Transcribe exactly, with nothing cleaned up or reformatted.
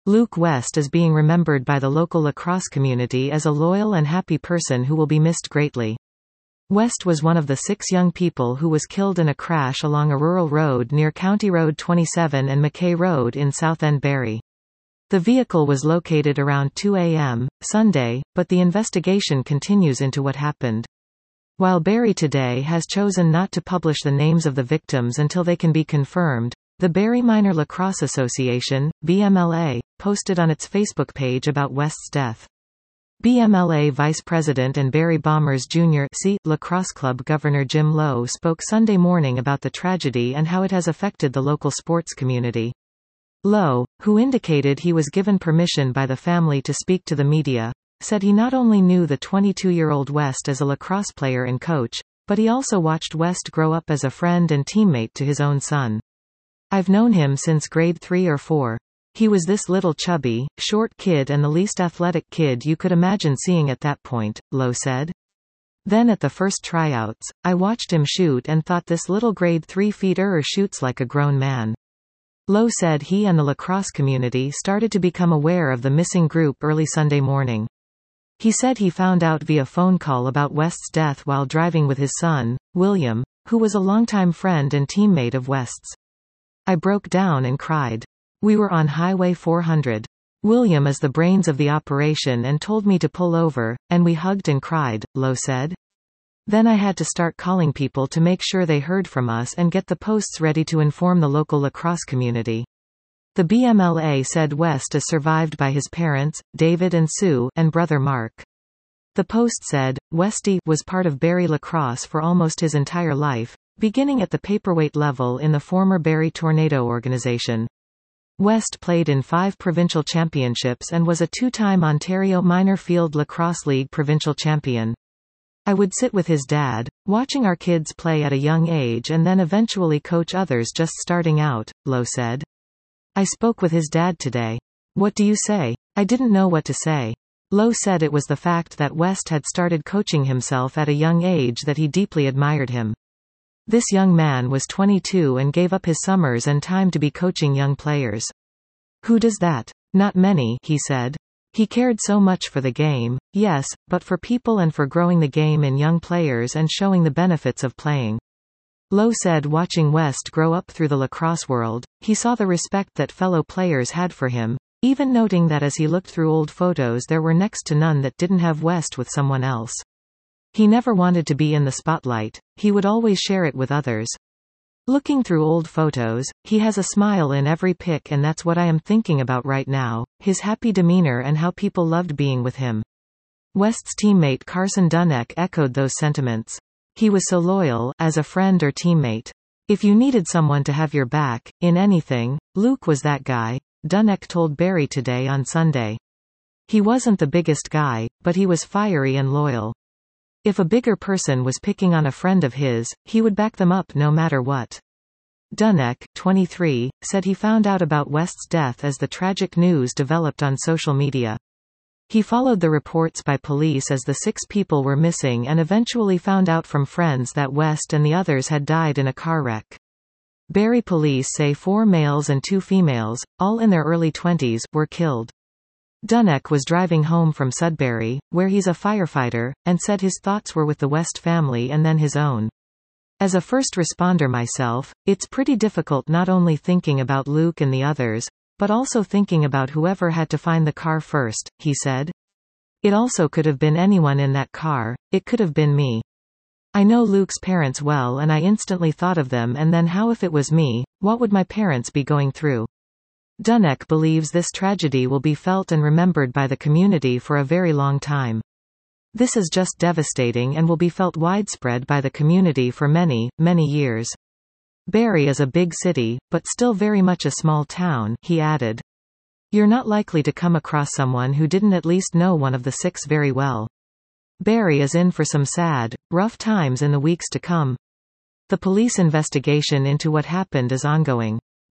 Luke West is being remembered by the local lacrosse community as a loyal and happy person who will be missed greatly. West was one of the six young people who was killed in a crash along a rural road near County Road twenty-seven and McKay Road in Southend Barry. The vehicle was located around two a m Sunday, but the investigation continues into what happened. While Barry Today has chosen not to publish the names of the victims until they can be confirmed, the Barry Minor Lacrosse Association, B M L A, posted on its Facebook page about West's death. B M L A Vice President and Barry Bombers Junior C. Lacrosse Club Governor Jim Lowe spoke Sunday morning about the tragedy and how it has affected the local sports community. Lowe, who indicated he was given permission by the family to speak to the media, said he not only knew the twenty-two-year-old West as a lacrosse player and coach, but he also watched West grow up as a friend and teammate to his own son. "I've known him since grade three or four. He was this little chubby, short kid and the least athletic kid you could imagine seeing at that point," Lowe said. "Then at the first tryouts, I watched him shoot and thought this little grade three feeder shoots like a grown man." Lowe said he and the lacrosse community started to become aware of the missing group early Sunday morning. He said he found out via phone call about West's death while driving with his son, William, who was a longtime friend and teammate of West's. "I broke down and cried. We were on Highway four hundred. William is the brains of the operation and told me to pull over, and we hugged and cried," Lowe said. "Then I had to start calling people to make sure they heard from us and get the posts ready to inform the local lacrosse community." The B M L A said West is survived by his parents, David and Sue, and brother Mark. The Post said, "Westy was part of Barry lacrosse for almost his entire life, beginning at the paperweight level in the former Barry Tornado organization. West played in five provincial championships and was a two-time Ontario Minor Field Lacrosse League provincial champion. I would sit with his dad, watching our kids play at a young age and then eventually coach others just starting out," Lowe said. "I spoke with his dad today. What do you say? I didn't know what to say." Lowe said it was the fact that West had started coaching himself at a young age that he deeply admired him. This young man was twenty-two and gave up his summers and time to be coaching young players. "Who does that? Not many," he said. He cared so much for the game, yes, but for people and for growing the game in young players and showing the benefits of playing. Lowe said watching West grow up through the lacrosse world, he saw the respect that fellow players had for him, even noting that as he looked through old photos there were next to none that didn't have West with someone else. He never wanted to be in the spotlight, he would always share it with others. Looking through old photos, he has a smile in every pic and that's what I am thinking about right now, his happy demeanor and how people loved being with him." West's teammate Carson Dunneck echoed those sentiments. "He was so loyal, as a friend or teammate. If you needed someone to have your back, in anything, Luke was that guy," Dunneck told Barry Today on Sunday. "He wasn't the biggest guy, but he was fiery and loyal. If a bigger person was picking on a friend of his, he would back them up no matter what." Dunneck, twenty-three, said he found out about West's death as the tragic news developed on social media. He followed the reports by police as the six people were missing and eventually found out from friends that West and the others had died in a car wreck. Barry police say four males and two females, all in their early twenties, were killed. Dunneck was driving home from Sudbury, where he's a firefighter, and said his thoughts were with the West family and then his own. "As a first responder myself, it's pretty difficult not only thinking about Luke and the others, but also thinking about whoever had to find the car first," he said. "It also could have been anyone in that car, it could have been me. I know Luke's parents well and I instantly thought of them and then how if it was me, what would my parents be going through?" Dunneck believes this tragedy will be felt and remembered by the community for a very long time. "This is just devastating and will be felt widespread by the community for many, many years. Barry is a big city, but still very much a small town," he added. "You're not likely to come across someone who didn't at least know one of the six very well. Barry is in for some sad, rough times in the weeks to come." The police investigation into what happened is ongoing.